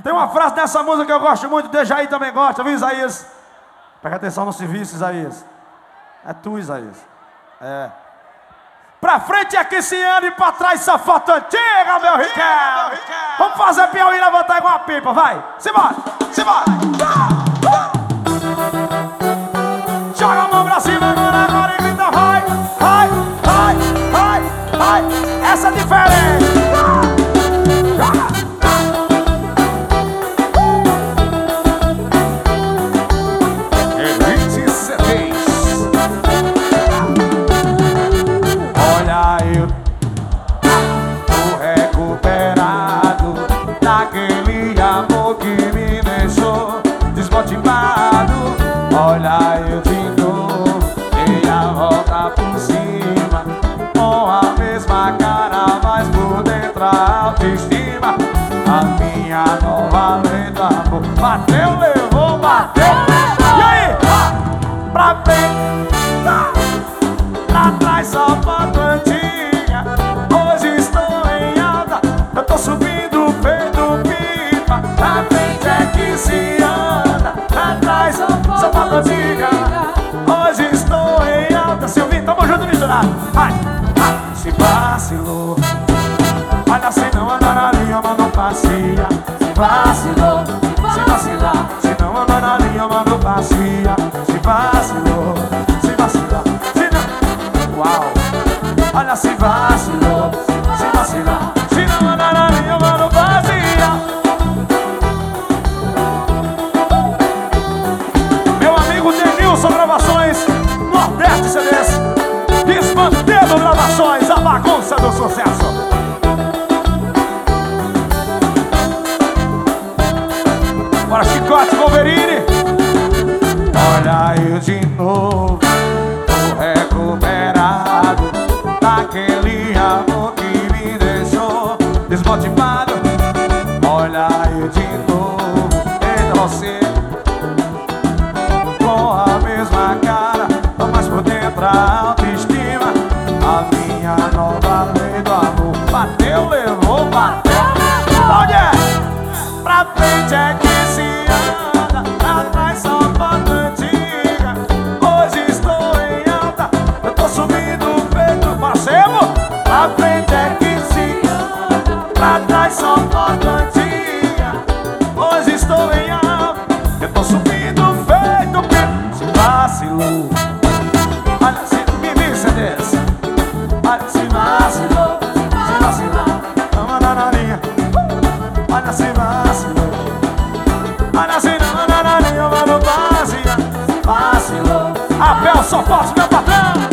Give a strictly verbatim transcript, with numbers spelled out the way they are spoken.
Tem uma frase dessa música que eu gosto muito, o Dejaí também gosta, viu, Isaías? Presta atenção no serviço, Isaías. É tu, Isaías. É. Pra frente é que se anda e pra trás essa foto antiga, meu Ricardo. Vamos fazer Piauí levantar igual a pipa, vai. Simbora, simbora. Joga a mão pra cima agora, agora e grita vai, vai, vai, vai, vai. Essa é diferente. Olha eu tô recuperado daquele amor que me deixou desmotivado. Olha eu de novo, dei a volta por cima, com a mesma cara, mas por dentro a autoestima. A minha nova lei do amor bateu, levou, bateu, levou. E aí? Pra frente, pra trás só foto antiga. Hoje estou em alta, eu tô subindo feito pipa. Pra frente é que se anda, pra trás só foto antiga. Hoje estou em alta, Silvinho, tamo junto misturado. Vai, vai, se vacilou. Olha se não andar na linha, manda um passeia. Se vacilou, se vacilar. Se não andar na linha, manda um passeia. Se vacilou, se vacilar. Se não, uau. Olha se vacilou, se vacilar. Se não andar na linha, manda um passeia. Meu amigo Denilson Gravações, Nordeste C Ds, Desmantendo Gravações, a bagunça do sucesso. Bora, Chicote, Wolverine. Olha eu de novo, tô recuperado daquele amor que me deixou desmotivado. Olha eu de novo, entre você, com a mesma cara, mas por dentro a autoestima. A minha nova lei do amor bateu, levou, bateu. Onde é? Pra frente é que se anda, pra trás só foto antiga. Hoje estou em alta, eu tô subindo feito parceiro. Pra frente é que se anda, pra trás só foto antiga. Hoje estou em alta, eu tô subindo feito pipa. Se vacilou, olha se me disse desse. Olha se vacilou, se vacilar. Vamos andar na linha, olha se vacilou. Olha se não andar na linha, mano, vacila. Vacilou. Abel, só posso, meu patrão.